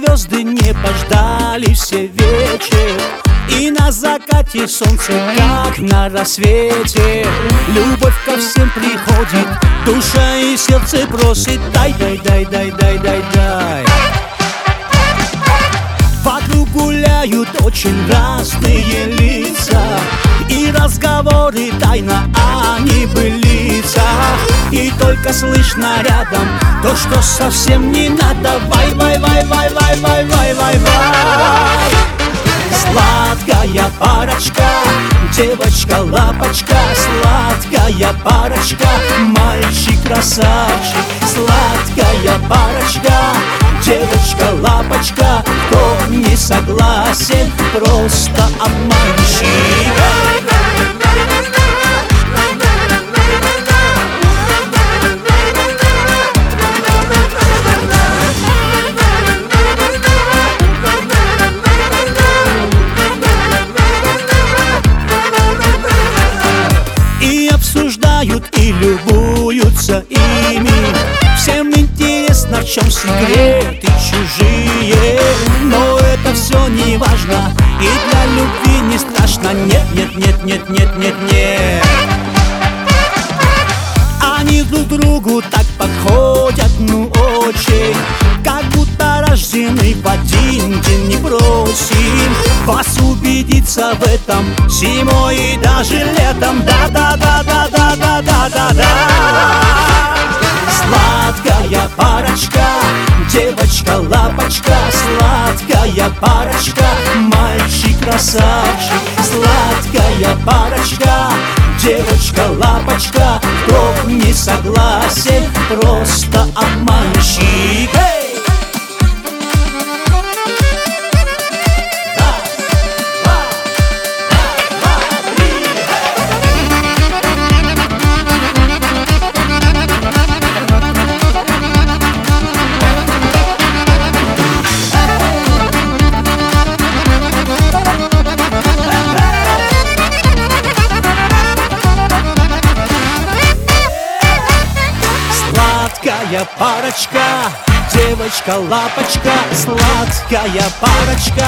звезды небо ждали все вечер, и на закате солнце, как на рассвете. Любовь ко всем приходит, душа и сердце просит: дай, дай, дай, дай, дай, дай, дай. Вокруг гуляют очень разные лица, и разговоры тайна, а не былица. И только слышно рядом то, что совсем не надо. Вай, вай, вай, вай, вай, вай, вай, вай, вай. Сладкая парочка, девочка-лапочка, сладкая парочка, мальчик-красавчик. Сладкая парочка, девочка-лапочка, кто не согласен, просто обманщик. И любуются ими. Всем интересно, в чем секреты чужие. Но это все не важно, и для любви не страшно. Нет, нет, нет, нет, нет, нет, нет. Они друг другу так подходят, ну очень, как будто рождены в один день. Не просим вас убедиться в этом зимой и даже летом. Да-да-да-да-да-да-да-да-да. Сладкая парочка, девочка-лапочка, сладкая парочка, мальчик-красавчик. Сладкая парочка, девочка-лапочка, кто не согласен, просто обманщик. Сладкая парочка, девочка-лапочка, сладкая парочка.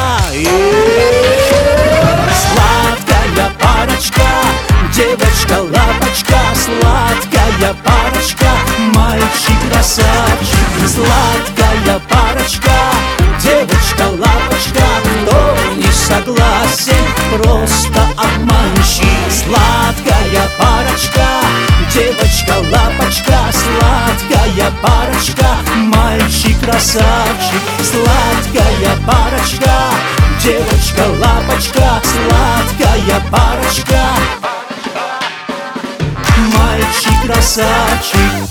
Сладкая парочка, девочка-лапочка, сладкая парочка, мальчик-красавчик. Сладкая парочка, девочка-лапочка, кто не согласен, просто обманщик. Сладкая парочка, девочка-лапочка, сладкая парочка, мальчик-красавчик. Сладкая парочка, девочка-лапочка, сладкая парочка, мальчик-красавчик.